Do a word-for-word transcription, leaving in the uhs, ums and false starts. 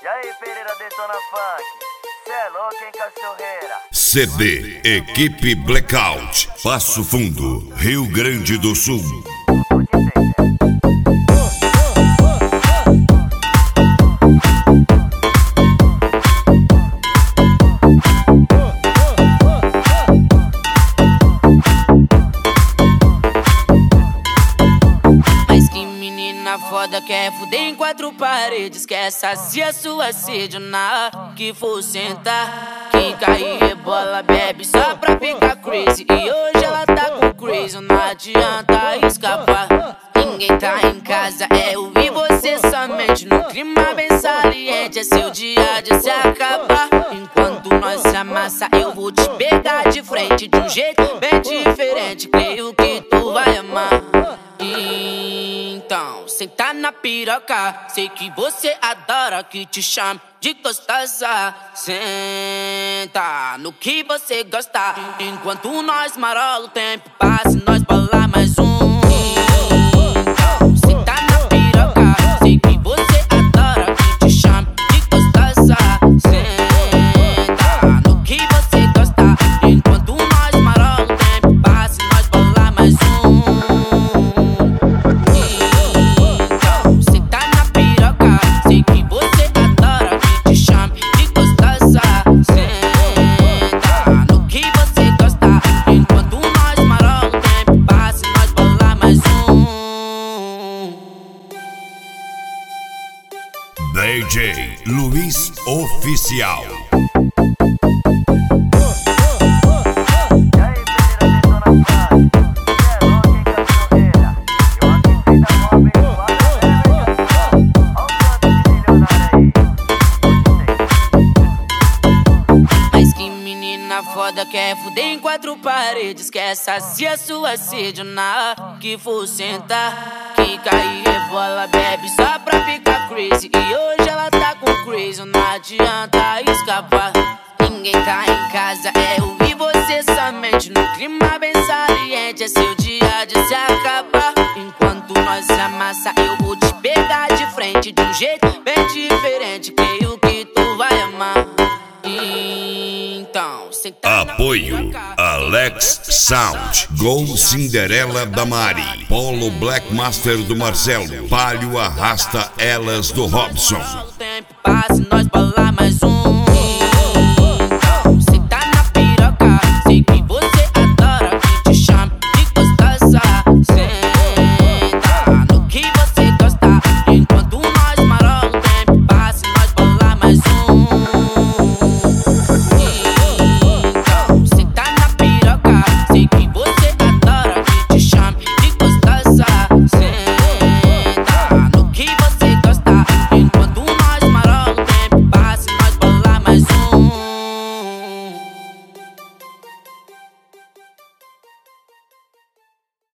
E aí, Pereira Detona Funk, cê é louco, hein, cachorreira? C D Equipe Blackout, Passo Fundo, Rio Grande do Sul. Foda quer fuder em quatro paredes, quer saciar sua sede na que for sentar. Quem cair rebola, bebe só pra ficar crazy. E hoje ela tá com crazy, não adianta escapar. Ninguém tá em casa, é eu e você somente. No clima bem saliente, é seu dia de se acabar. Enquanto nós se amassa, eu vou te pegar de frente de um jeito bem diferente. Creio que tu vai amar. Então, senta na piroca, sei que você adora que te chame de gostosa. Senta no que você gosta, enquanto nós marola o tempo passa e nós bola mais um. Então, senta na piroca, sei que você adora que te chame de gostosa. Senta no que você gosta, enquanto nós marola o tempo passa e nós bola mais um. D J Luiz Oficial. Mas que menina foda quer fuder em quatro paredes, quer saciar sua sede na que for sentar. Que cair rebola, bebe só pra ficar crazy. E hoje ela tá com crazy, não adianta escapar. Ninguém tá em casa, é eu e você somente. No clima bem saliente, é seu dia de se acabar. Enquanto nós se amassa, eu vou te pegar de frente de um jeito bem diferente. Creio que tu vai amar. Então, apoio Alex Sound, Gol Cinderela da Mari, Polo Black Master do Marcelo, Palio Arrasta Elas do Robson.